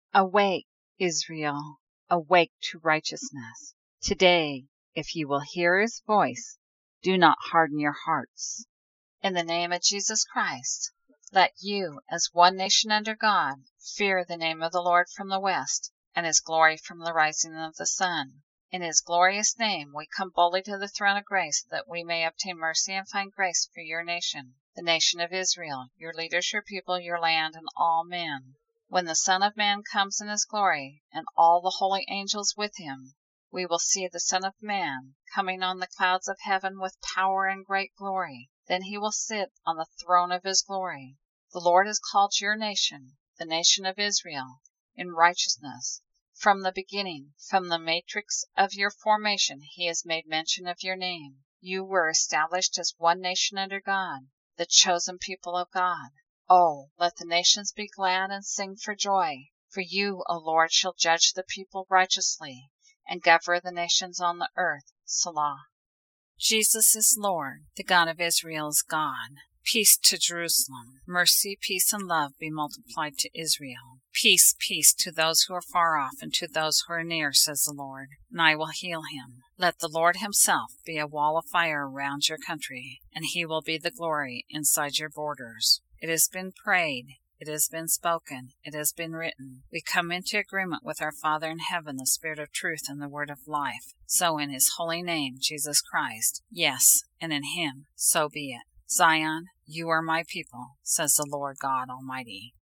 Awake, Israel, awake to righteousness. Today, if you will hear his voice, do not harden your hearts. In the name of Jesus Christ, let you, as one nation under God, fear the name of the Lord from the west, and his glory from the rising of the sun. In his glorious name we come boldly to the throne of grace, that we may obtain mercy and find grace for your nation, the nation of Israel, your leaders, your people, your land, and all men. When the Son of Man comes in his glory, and all the holy angels with him, we will see the Son of Man coming on the clouds of heaven with power and great glory. Then he will sit on the throne of his glory. The Lord has called your nation, the nation of Israel, in righteousness. From the beginning, from the matrix of your formation, he has made mention of your name. You were established as one nation under God, the chosen people of God. Oh, let the nations be glad and sing for joy. For you, O Lord, shall judge the people righteously, and govern the nations on the earth. Selah. Jesus is Lord, the God of Israel is God. Peace to Jerusalem. Mercy, peace, and love be multiplied to Israel. Peace, peace to those who are far off and to those who are near, says the Lord, and I will heal him. Let the Lord himself be a wall of fire around your country, and he will be the glory inside your borders. It has been prayed. It has been spoken. It has been written. We come into agreement with our Father in heaven, the Spirit of truth and the Word of life. So in his holy name, Jesus Christ, yes, and in him, so be it. Zion, you are my people, says the Lord God Almighty.